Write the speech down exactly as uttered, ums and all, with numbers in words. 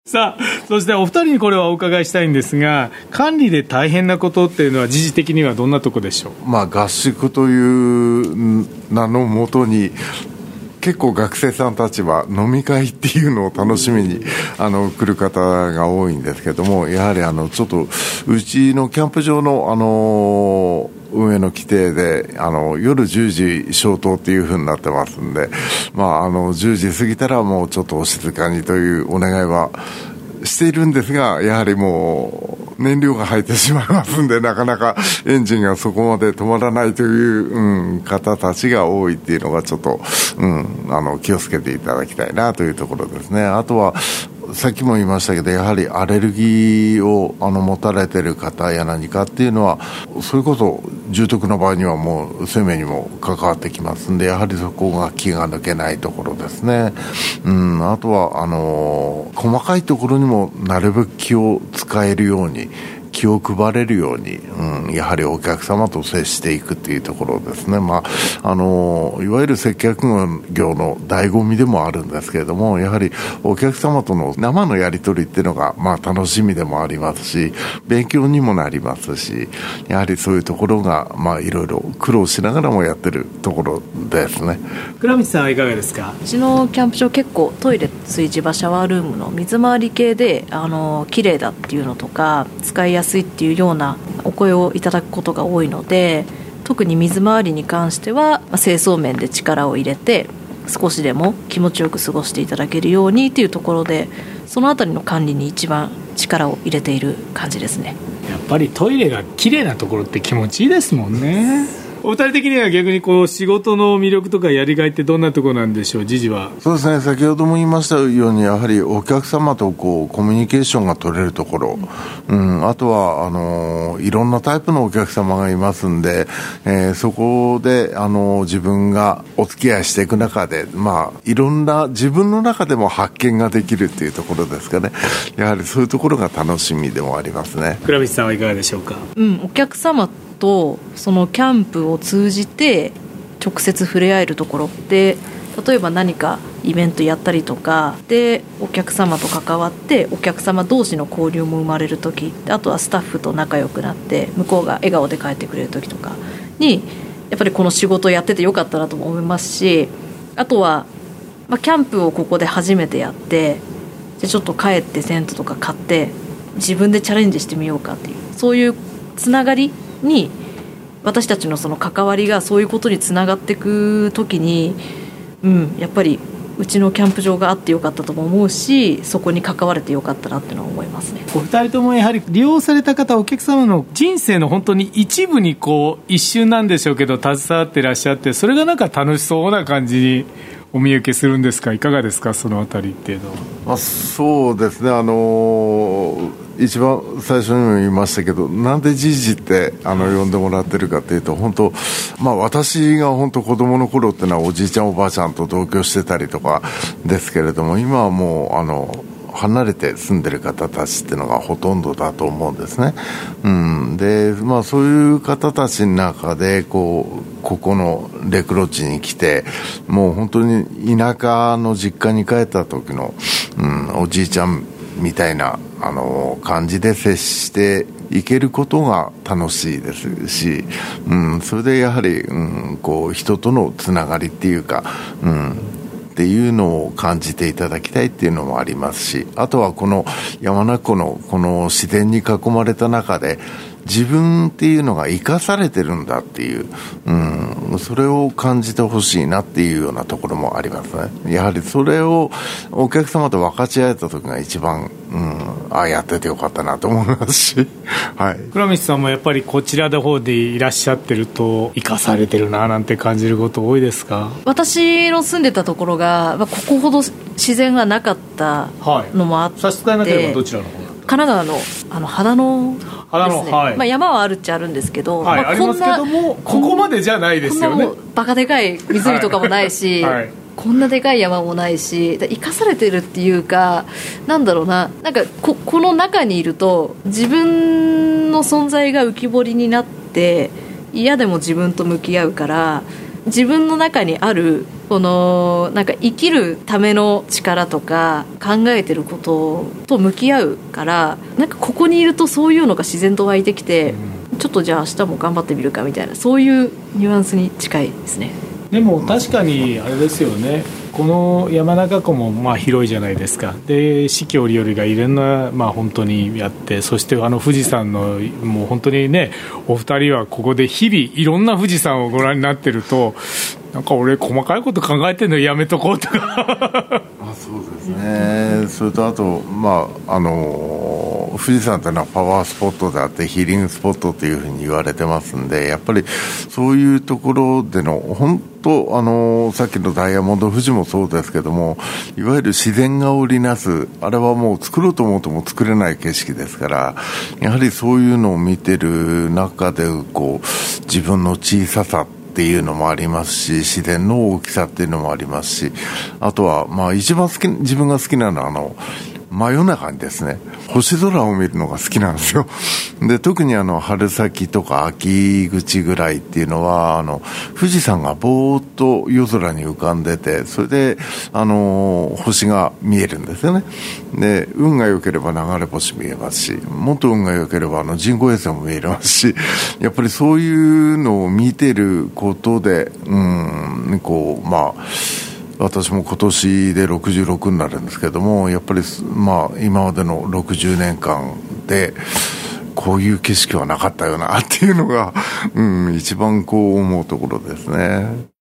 さあ、そしてお二人にこれはお伺いしたいんですが、管理で大変なことっていうのは時事的にはどんなとこでしょう。 まあ、合宿という名のもとに結構学生さんたちは飲み会っていうのを楽しみにあの来る方が多いんですけども、やはりあのちょっとうちのキャンプ場のあの運営の規定であの夜じゅうじ消灯っていう風になってますんで、まあ、あのじゅうじ過ぎたらもうちょっとお静かにというお願いはしているんですが、やはりもう燃料が入ってしまいますんで、なかなかエンジンがそこまで止まらないという、うん、方たちが多いっていうのがちょっと、うん、あの気をつけていただきたいなというところですね。あとはさっきも言いましたけど、やはりアレルギーをあの持たれている方や何かっていうのは、それこそ重篤な場合にはもう生命にも関わってきますんで、やはりそこが気が抜けないところですね。うん、あとはあの細かいところにもなるべく気を使えるように、気を配れるように、うん、やはりお客様と接していくっていうところですね。まあ、あのいわゆる接客業の醍醐味でもあるんですけれども、やはりお客様との生のやり取りっていうのが、まあ、楽しみでもありますし、勉強にもなりますし、やはりそういうところが、まあ、いろいろ苦労しながらもやってるところですね。 倉光さんはいかがですか。 うちのキャンプ場結構トイレ、炊事場、シャワールームの水回り系であの綺麗だっていうのとか使いやすいっていうようなお声をいただくことが多いので、特に水回りに関しては、まあ、清掃面で力を入れて少しでも気持ちよく過ごしていただけるようにというところで、そのあたりの管理に一番力を入れている感じですね。 やっぱりトイレが綺麗なところって気持ちいいですもんね。お二人的には逆にこう仕事の魅力とかやりがいってどんなところなんでしょう。時事は。 そうですね、先ほども言いましたように、やはりお客様とこうコミュニケーションが取れるところ、うん、あとはあのいろんなタイプのお客様がいますんで、えー、そこであの自分がお付き合いしていく中で、まあ、いろんな自分の中でも発見ができるっていうところですかね。やはりそういうところが楽しみでもありますね。 倉光さんはいかがでしょうか。 うん、お客様とそのキャンプを通じて直接触れ合えるところで、例えば何かイベントやったりとかでお客様と関わってお客様同士の交流も生まれるとき、あとはスタッフと仲良くなって向こうが笑顔で帰ってくれるときとかに、やっぱりこの仕事をやっててよかったなとも思いますし、あとは、まあ、キャンプをここで初めてやって、じゃちょっと帰ってテントとか買って自分でチャレンジしてみようかっていう、そういうつながりに、私たちのその関わりがそういうことにつながっていくときに、うん、やっぱりうちのキャンプ場があってよかったとも思うし、そこに関われてよかったなってのは思いますね。 お二人ともやはり利用された方、お客様の人生の本当に一部にこう一瞬なんでしょうけど携わってらっしゃって、それがなんか楽しそうな感じにお見受けするんですか。いかがですか、そのあたりっていうのは。 まあ、そうですね、あのー一番最初にも言いましたけど、なんでじいじってあの呼んでもらってるかっていうと、本当、まあ、私が本当子供の頃っていうのはおじいちゃんおばあちゃんと同居してたりとかですけれども、今はもうあの離れて住んでる方たちっていうのがほとんどだと思うんですね。うん、で、まあ、そういう方たちの中でこうここのレクロッチに来て、もう本当に田舎の実家に帰った時の、うん、おじいちゃんみたいなあの感じで接していけることが楽しいですし、うん、それでやはり、うん、こう人とのつながりっていうか、うん、っていうのを感じていただきたいっていうのもありますし、あとはこの山中湖のこの自然に囲まれた中で自分っていうのが生かされてるんだっていう、うん、それを感じてほしいなっていうようなところもありますね。やはりそれをお客様と分かち合えた時が一番、うん、ああやっててよかったなと思いますし、はい、 倉光さんもやっぱりこちらの方でいらっしゃってると生かされてるななんて感じること多いですか。 私の住んでたところが、まあ、ここほど自然がなかったのもあって、 はい、差し支えなければどちらの方。 神奈川のあの秦野ですね、はい、まあ、山はあるっちゃあるんですけど、 はい、まあ、こんなありますけどもここまでじゃないですよね。 こんなバカでかい湖とかもないし、はいはい、こんなでかい山もないし、生かされてるっていうか、なんだろうな、なんか こ, この中にいると自分の存在が浮き彫りになって、嫌でも自分と向き合うから、 自分の中にあるこのなんか生きるための力とか考えてることと向き合うから、なんかここにいるとそういうのが自然と湧いてきて、うん、ちょっとじゃあ明日も頑張ってみるかみたいな、そういうニュアンスに近いですね。 でも確かにあれですよね、この山中湖もまあ広いじゃないですか。で四季折々がいろんな、まあ、本当にやって、そしてあの富士山のもう本当にね、お二人はここで日々いろんな富士山をご覧になってると、なんか俺細かいこと考えてるのやめとこうとかあ、そうですね。それとあと、まああの富士山というのはパワースポットであってヒーリングスポットというふうに言われてますんで、やっぱりそういうところでの本当、あのさっきのダイヤモンド富士もそうですけども、いわゆる自然が織りなす、あれはもう作ろうと思うとも作れない景色ですから、やはりそういうのを見てる中でこう自分の小ささっていうのもありますし、自然の大きさっていうのもありますし、あとはまあ一番好き、自分が好きなのはあの真夜中にですね、星空を見るのが好きなんですよ。で、特にあの春先とか秋口ぐらいっていうのは、あの富士山がぼーっと夜空に浮かんでて、それであの星が見えるんですよね。で、運が良ければ流れ星見えますし、もっと運が良ければあの人工衛星も見えますし、やっぱりそういうのを見てることで、うん、こうまあ私も今年でろくじゅうろくになるんですけども、やっぱり、まあ、今までのろくじゅうねんかんでこういう景色はなかったよなっていうのが、うん、一番こう思うところですね。